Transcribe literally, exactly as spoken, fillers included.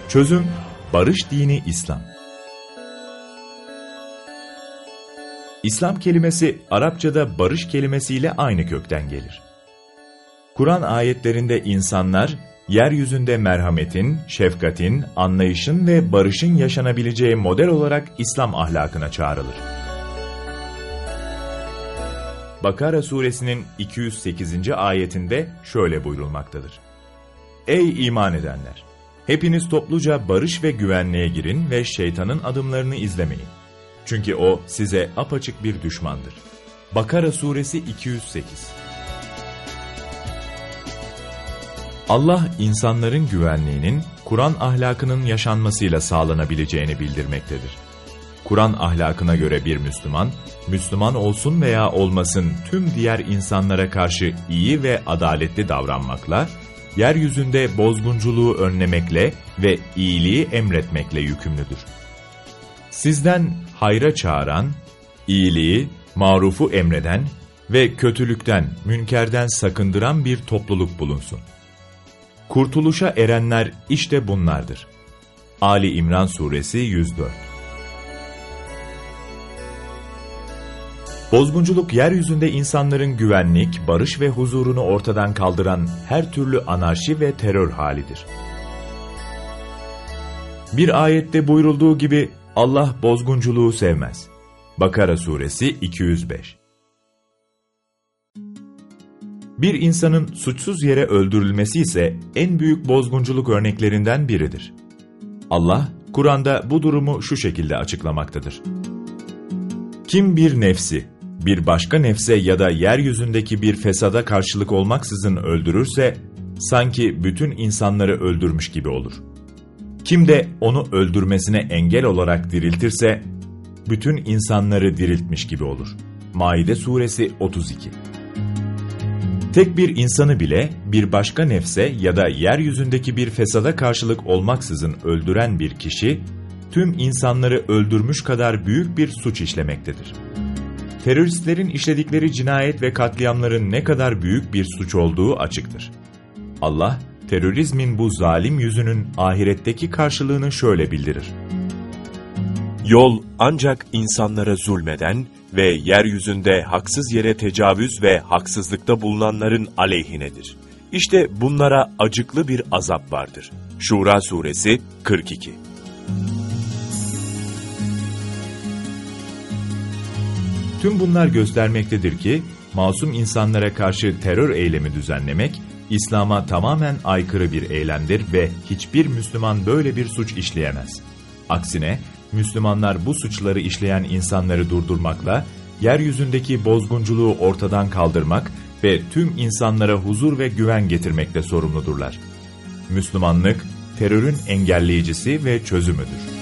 Çözüm, barış dini İslam. İslam kelimesi Arapçada barış kelimesiyle aynı kökten gelir. Kur'an ayetlerinde insanlar, yeryüzünde merhametin, şefkatin, anlayışın ve barışın yaşanabileceği model olarak İslam ahlakına çağrılır. Bakara suresinin iki yüz sekizinci ayetinde şöyle buyurulmaktadır. Ey iman edenler! Hepiniz topluca barış ve güvenliğe girin ve şeytanın adımlarını izlemeyin. Çünkü o size apaçık bir düşmandır. Bakara suresi iki yüz sekiz. Allah insanların güvenliğinin Kur'an ahlakının yaşanmasıyla sağlanabileceğini bildirmektedir. Kur'an ahlakına göre bir Müslüman, Müslüman olsun veya olmasın tüm diğer insanlara karşı iyi ve adaletli davranmakla, yeryüzünde bozgunculuğu önlemekle ve iyiliği emretmekle yükümlüdür. Sizden hayra çağıran, iyiliği, marufu emreden ve kötülükten, münkerden sakındıran bir topluluk bulunsun. Kurtuluşa erenler işte bunlardır. Ali İmran suresi yüz dört. Bozgunculuk, yeryüzünde insanların güvenlik, barış ve huzurunu ortadan kaldıran her türlü anarşi ve terör halidir. Bir ayette buyurulduğu gibi Allah bozgunculuğu sevmez. Bakara suresi iki yüz beş. Bir insanın suçsuz yere öldürülmesi ise en büyük bozgunculuk örneklerinden biridir. Allah, Kur'an'da bu durumu şu şekilde açıklamaktadır. Kim bir nefsi, bir başka nefse ya da yeryüzündeki bir fesada karşılık olmaksızın öldürürse, sanki bütün insanları öldürmüş gibi olur. Kim de onu öldürmesine engel olarak diriltirse, bütün insanları diriltmiş gibi olur. Maide suresi otuz iki. Tek bir insanı bile bir başka nefse ya da yeryüzündeki bir fesada karşılık olmaksızın öldüren bir kişi, tüm insanları öldürmüş kadar büyük bir suç işlemektedir. Teröristlerin işledikleri cinayet ve katliamların ne kadar büyük bir suç olduğu açıktır. Allah, terörizmin bu zalim yüzünün ahiretteki karşılığını şöyle bildirir. Yol ancak insanlara zulmeden ve yeryüzünde haksız yere tecavüz ve haksızlıkta bulunanların aleyhinedir. İşte bunlara acıklı bir azap vardır. Şura suresi kırk iki. Tüm bunlar göstermektedir ki, masum insanlara karşı terör eylemi düzenlemek, İslam'a tamamen aykırı bir eylemdir ve hiçbir Müslüman böyle bir suç işleyemez. Aksine, Müslümanlar bu suçları işleyen insanları durdurmakla, yeryüzündeki bozgunculuğu ortadan kaldırmak ve tüm insanlara huzur ve güven getirmekle sorumludurlar. Müslümanlık, terörün engelleyicisi ve çözümüdür.